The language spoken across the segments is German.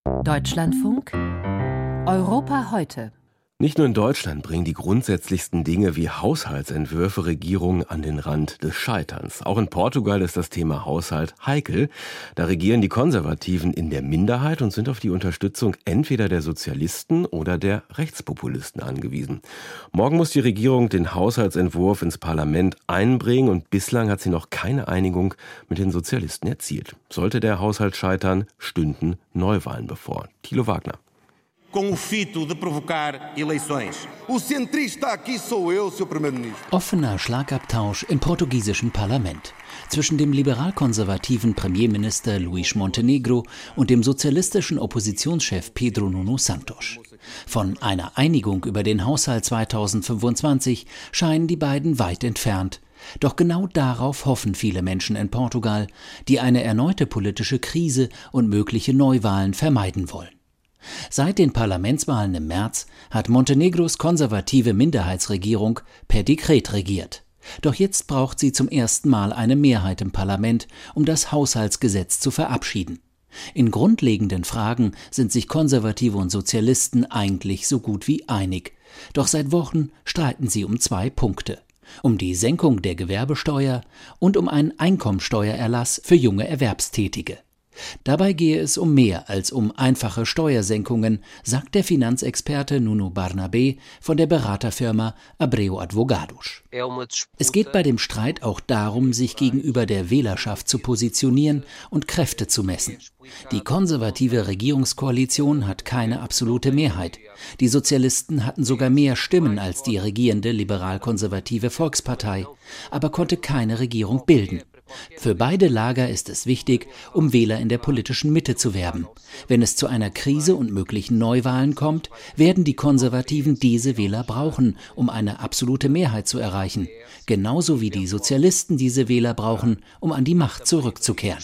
Deutschlandfunk Europa heute. Nicht nur in Deutschland bringen die grundsätzlichsten Dinge wie Haushaltsentwürfe Regierungen an den Rand des Scheiterns. Auch in Portugal ist das Thema Haushalt heikel. Da regieren die Konservativen in der Minderheit und sind auf die Unterstützung entweder der Sozialisten oder der Rechtspopulisten angewiesen. Morgen muss die Regierung den Haushaltsentwurf ins Parlament einbringen und bislang hat sie noch keine Einigung mit den Sozialisten erzielt. Sollte der Haushalt scheitern, stünden Neuwahlen bevor. Thilo Wagner. Com o fito de provocar eleições. O centrista aqui sou eu, Sr. Primeiro-Ministro. Offener Schlagabtausch im portugiesischen Parlament zwischen dem liberal-konservativen Premierminister Luís Montenegro und dem sozialistischen Oppositionschef Pedro Nuno Santos. Von einer Einigung über den Haushalt 2025 scheinen die beiden weit entfernt. Doch genau darauf hoffen viele Menschen in Portugal, die eine erneute politische Krise und mögliche Neuwahlen vermeiden wollen. Seit den Parlamentswahlen im März hat Montenegros konservative Minderheitsregierung per Dekret regiert. Doch jetzt braucht sie zum ersten Mal eine Mehrheit im Parlament, um das Haushaltsgesetz zu verabschieden. In grundlegenden Fragen sind sich Konservative und Sozialisten eigentlich so gut wie einig. Doch seit Wochen streiten sie um 2 Punkte. Um die Senkung der Gewerbesteuer und um einen Einkommensteuererlass für junge Erwerbstätige. Dabei gehe es um mehr als um einfache Steuersenkungen, sagt der Finanzexperte Nuno Barnabé von der Beraterfirma Abreu Advogados. Es geht bei dem Streit auch darum, sich gegenüber der Wählerschaft zu positionieren und Kräfte zu messen. Die konservative Regierungskoalition hat keine absolute Mehrheit. Die Sozialisten hatten sogar mehr Stimmen als die regierende liberal-konservative Volkspartei, aber konnte keine Regierung bilden. Für beide Lager ist es wichtig, um Wähler in der politischen Mitte zu werben. Wenn es zu einer Krise und möglichen Neuwahlen kommt, werden die Konservativen diese Wähler brauchen, um eine absolute Mehrheit zu erreichen. Genauso wie die Sozialisten diese Wähler brauchen, um an die Macht zurückzukehren.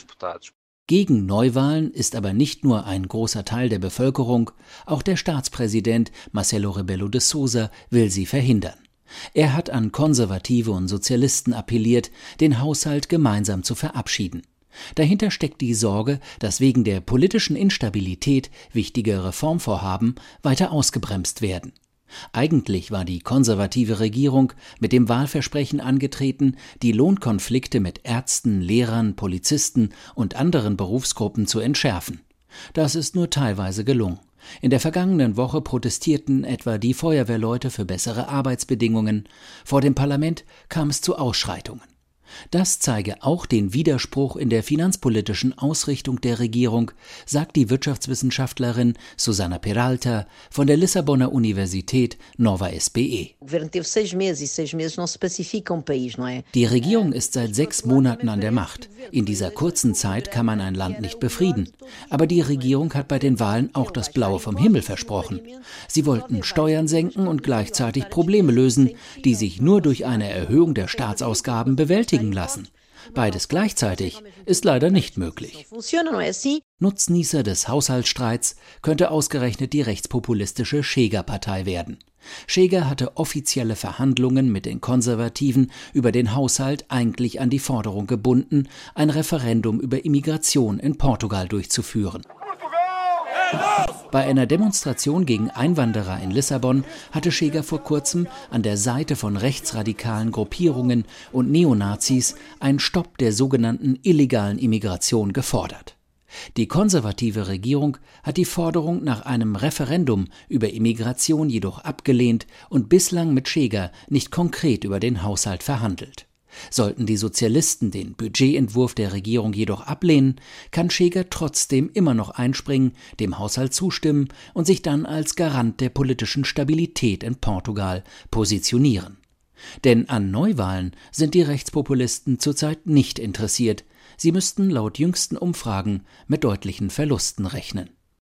Gegen Neuwahlen ist aber nicht nur ein großer Teil der Bevölkerung, auch der Staatspräsident Marcelo Rebelo de Sousa will sie verhindern. Er hat an Konservative und Sozialisten appelliert, den Haushalt gemeinsam zu verabschieden. Dahinter steckt die Sorge, dass wegen der politischen Instabilität wichtige Reformvorhaben weiter ausgebremst werden. Eigentlich war die konservative Regierung mit dem Wahlversprechen angetreten, die Lohnkonflikte mit Ärzten, Lehrern, Polizisten und anderen Berufsgruppen zu entschärfen. Das ist nur teilweise gelungen. In der vergangenen Woche protestierten etwa die Feuerwehrleute für bessere Arbeitsbedingungen. Vor dem Parlament kam es zu Ausschreitungen. Das zeige auch den Widerspruch in der finanzpolitischen Ausrichtung der Regierung, sagt die Wirtschaftswissenschaftlerin Susana Peralta von der Lissabonner Universität Nova SBE. Die Regierung ist seit 6 Monaten an der Macht. In dieser kurzen Zeit kann man ein Land nicht befrieden. Aber die Regierung hat bei den Wahlen auch das Blaue vom Himmel versprochen. Sie wollten Steuern senken und gleichzeitig Probleme lösen, die sich nur durch eine Erhöhung der Staatsausgaben bewältigen lassen. Beides gleichzeitig ist leider nicht möglich. Nutznießer des Haushaltsstreits könnte ausgerechnet die rechtspopulistische Chega-Partei werden. Chega hatte offizielle Verhandlungen mit den Konservativen über den Haushalt eigentlich an die Forderung gebunden, ein Referendum über Immigration in Portugal durchzuführen. Bei einer Demonstration gegen Einwanderer in Lissabon hatte Chega vor kurzem an der Seite von rechtsradikalen Gruppierungen und Neonazis einen Stopp der sogenannten illegalen Immigration gefordert. Die konservative Regierung hat die Forderung nach einem Referendum über Immigration jedoch abgelehnt und bislang mit Chega nicht konkret über den Haushalt verhandelt. Sollten die Sozialisten den Budgetentwurf der Regierung jedoch ablehnen, kann Chega trotzdem immer noch einspringen, dem Haushalt zustimmen und sich dann als Garant der politischen Stabilität in Portugal positionieren. Denn an Neuwahlen sind die Rechtspopulisten zurzeit nicht interessiert. Sie müssten laut jüngsten Umfragen mit deutlichen Verlusten rechnen.